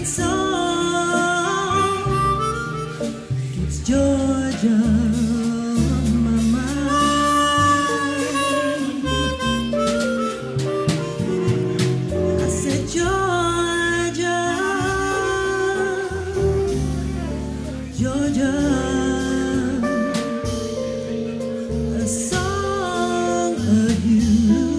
sweet song keeps Georgia on my mind. I said, Georgia, Georgia, a song of you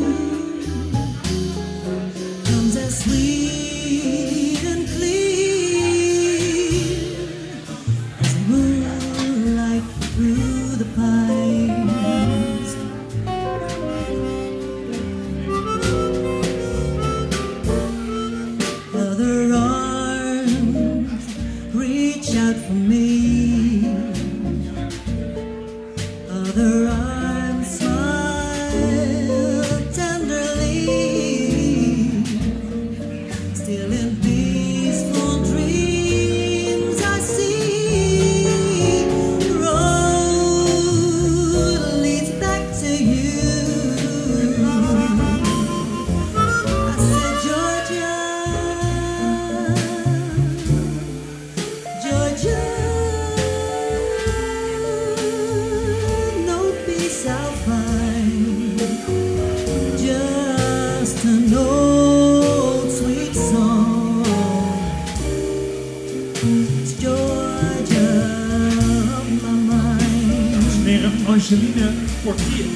comes as sweet and clear as moonlight through the pines. Other arms reach out for me. Other arms smile tenderly. Still in peaceful dreams, I see the road leads back to you. I said, Georgia, Georgia, no peace I'll find, just an old sweet song. It's Georgia on my mind. Heren, Angeline Portier.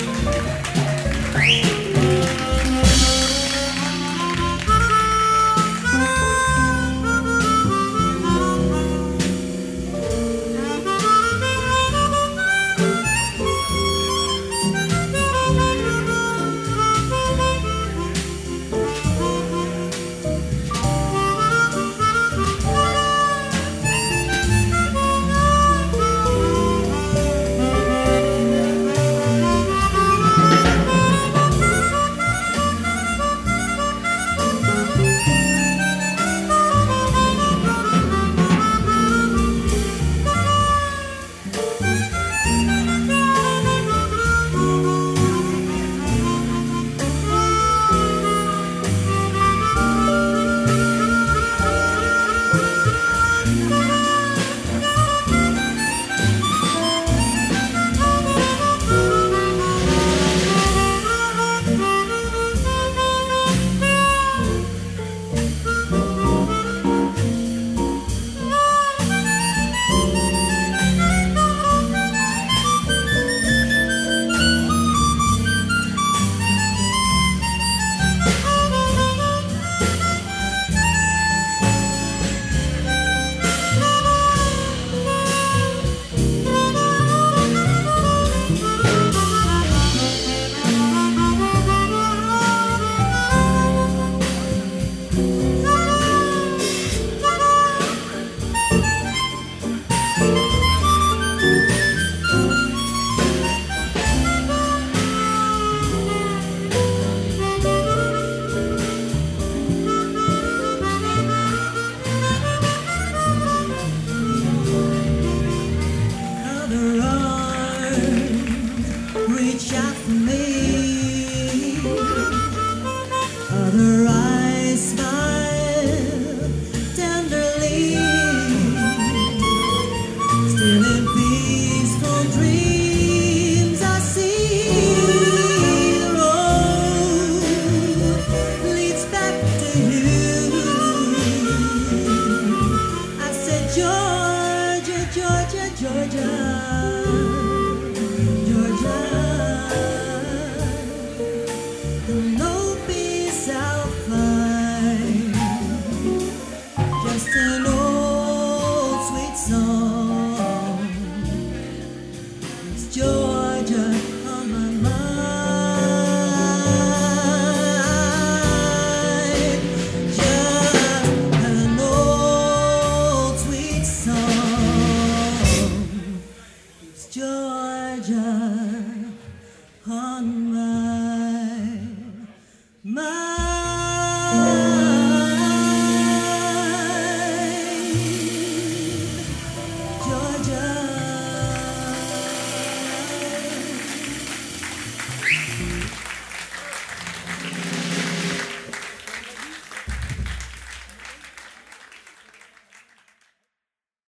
Other arms reach out for me. Other eyes smile tenderly. Still in peaceful dreams, I see the road leads back to you. I said, Georgia, Georgia, Georgia, Georgia, no peace I'll find, just an old sweet song. It's Georgia on my mind, just an old sweet song. It's Georgia on my